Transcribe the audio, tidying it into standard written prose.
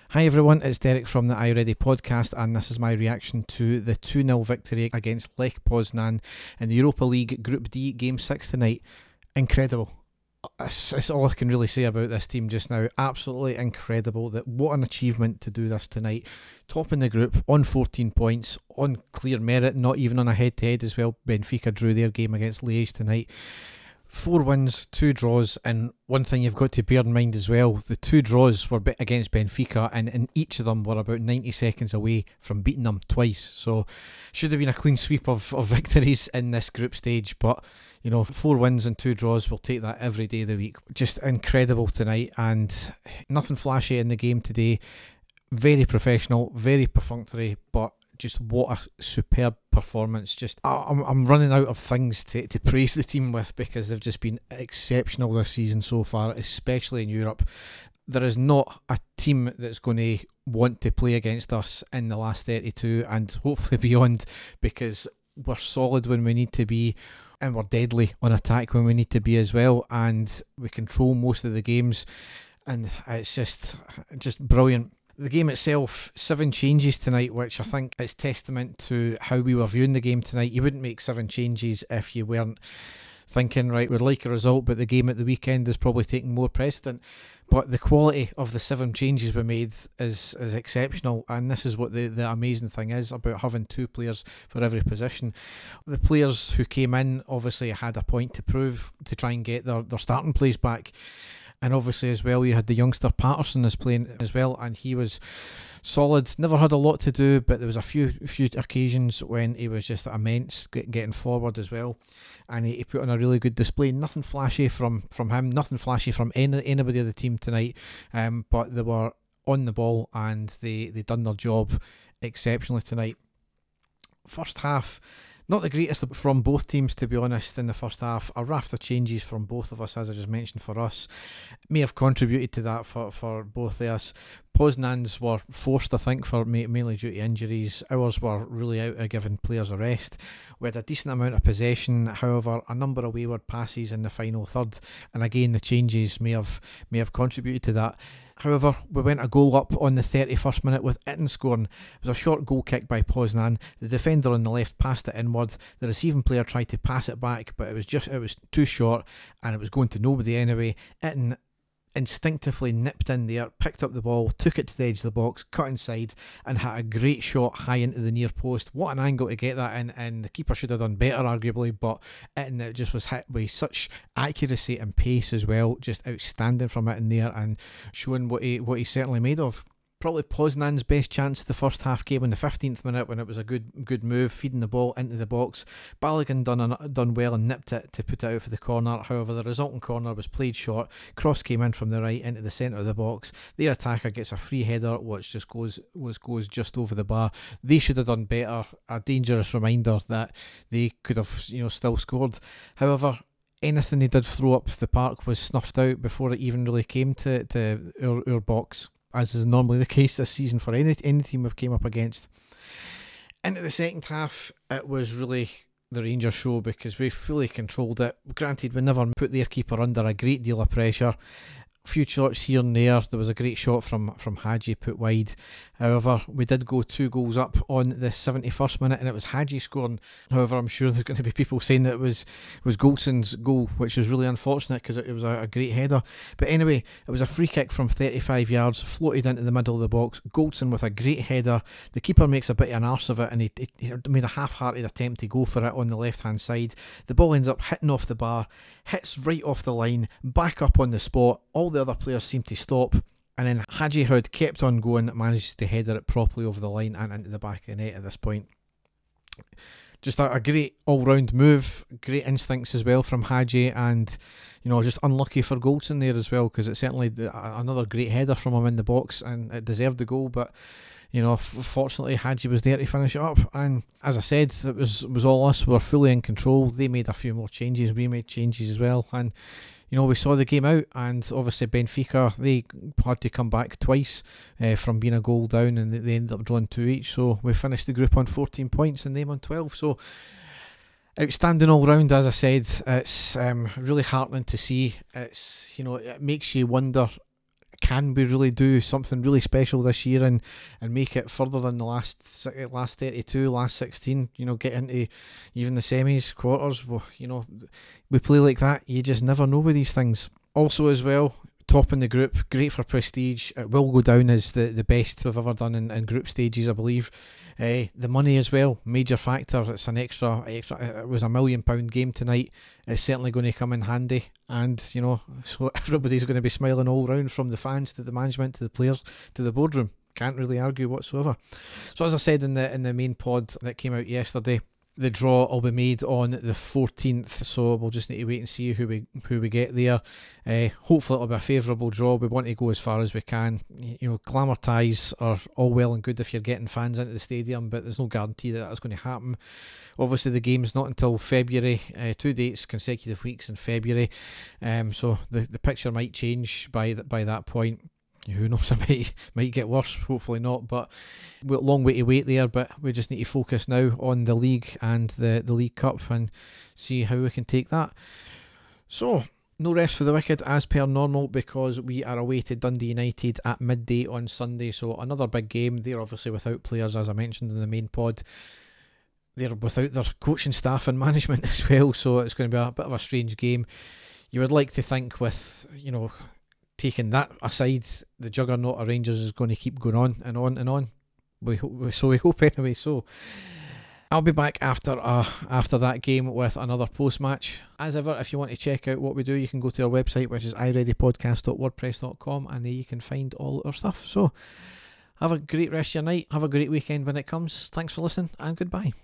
Hi everyone, it's Derek from the Are You Ready podcast, and this is my reaction to the 2-0 victory against Lech Poznan in the Europa League Group D Game 6 tonight. Incredible. That's all I can really say about this team just now. Absolutely incredible. What an achievement to do this tonight. Top in the group on 14 points, on clear merit, not even on a head-to-head as well. Benfica drew their game against Liège tonight. 4 wins, 2 draws, and one thing you've got to bear in mind as well, the 2 draws were against Benfica, and in each of them were about 90 seconds away from beating them twice. So should have been a clean sweep of victories in this group stage, but 4 wins and 2 draws, we'll take that every day of the week. Just incredible tonight, and nothing flashy in the game today. Very professional, very perfunctory, but just what a superb performance. I'm running out of things to praise the team with, because they've just been exceptional this season so far, especially in Europe. There is not a team that's going to want to play against us in the last 32 and hopefully beyond, because we're solid when we need to be, and we're deadly on attack when we need to be as well, and we control most of the games, and it's just brilliant. The game itself, 7 changes tonight, which I think is testament to how we were viewing the game tonight. You wouldn't make 7 changes if you weren't thinking, right, we'd like a result, but the game at the weekend is probably taking more precedent. But the quality of the 7 changes we made is exceptional, and this is what the amazing thing is about having 2 players for every position. The players who came in obviously had a point to prove to try and get their starting place back. And obviously as well, you had the youngster Patterson is playing as well, and he was solid. Never had a lot to do, but there was a few occasions when he was just immense getting forward as well, and he put on a really good display. Nothing flashy from him, nothing flashy from anybody of the team tonight, but they were on the ball and they done their job exceptionally tonight. First half, not the greatest from both teams, to be honest. In the first half, a raft of changes from both of us, as I just mentioned, for us may have contributed to that for both of us. Poznan's were forced, I think, for mainly due to injuries. Ours were really out of giving players a rest. We had a decent amount of possession, however, a number of wayward passes in the final third, and again the changes may have contributed to that. However, we went a goal up on the 31st minute with Itten scoring. It was a short goal kick by Poznan. The defender on the left passed it inward. The receiving player tried to pass it back, but it was too short, and it was going to nobody anyway. Itten instinctively nipped in there, picked up the ball, took it to the edge of the box, cut inside, and had a great shot high into the near post. What an angle to get that in, and the keeper should have done better arguably, but it just was hit with such accuracy and pace as well. Just outstanding from it in there, and showing what he's certainly made of. Probably Poznan's best chance of the first half came in the 15th minute, when it was a good move, feeding the ball into the box. Balogun done well and nipped it to put it out for the corner. However, the resulting corner was played short. Cross came in from the right into the centre of the box. Their attacker gets a free header, which just goes just over the bar. They should have done better. A dangerous reminder that they could have still scored. However, anything they did throw up the park was snuffed out before it even really came to our box, as is normally the case this season for any team we've came up against. Into the second half, it was really the Rangers show, because we fully controlled it. Granted, we never put their keeper under a great deal of pressure. A few shots here and there. There was a great shot from Hadji put wide. However, we did go 2 goals up on the 71st minute, and it was Hadji scoring. However, I'm sure there's going to be people saying that it was Goldson's goal, which was really unfortunate, because it was a great header. But anyway, it was a free kick from 35 yards, floated into the middle of the box. Goldson with a great header. The keeper makes a bit of an arse of it, and he made a half-hearted attempt to go for it on the left-hand side. The ball ends up hitting off the bar, hits right off the line, back up on the spot. All the other players seem to stop, and then Hadji Hood kept on going, manages to header it properly over the line and into the back of the net at this point. Just a great all-round move, great instincts as well from Hadji, and just unlucky for Goldson there as well, because it's certainly another great header from him in the box, and it deserved the goal, but fortunately Hadji was there to finish it up. And as I said, it was all us. We were fully in control. They made a few more changes, we made changes as well, and we saw the game out. And obviously Benfica, they had to come back twice from being a goal down, and they ended up drawing 2 each, so we finished the group on 14 points and them on 12. So outstanding all round, as I said. It's really heartening to see. It's it makes you wonder, can we really do something really special this year and make it further than the last 32, last 16, get into even the semis, quarters. Well, we play like that, you just never know with these things. Also as well, top in the group, great for prestige. It will go down as the best we've ever done in group stages, I believe. The money as well, major factor. It's an extra. It was £1 million game tonight. It's certainly going to come in handy, and so everybody's going to be smiling all round, from the fans to the management to the players to the boardroom. Can't really argue whatsoever. So as I said in the main pod that came out yesterday, the draw will be made on the 14th, so we'll just need to wait and see who we get there. Hopefully it'll be a favourable draw. We want to go as far as we can. Glamour ties are all well and good if you're getting fans into the stadium, but there's no guarantee that that's going to happen. Obviously the game's not until February, 2 dates, consecutive weeks in February, so the picture might change by that point. Who knows, it might get worse, hopefully not, but we've got a long way to wait there. But we just need to focus now on the league and the League Cup and see how we can take that. So, no rest for the wicked as per normal, because we are away to Dundee United at midday on Sunday. So another big game. They're obviously without players, as I mentioned in the main pod. They're without their coaching staff and management as well, so it's going to be a bit of a strange game. You would like to think, with taking that aside, the juggernaut of Rangers is going to keep going on and on and on. We hope anyway. So I'll be back after that game with another post-match. As ever, if you want to check out what we do, you can go to our website, which is ireadypodcast.wordpress.com, and there you can find all our stuff. So have a great rest of your night. Have a great weekend when it comes. Thanks for listening, and goodbye.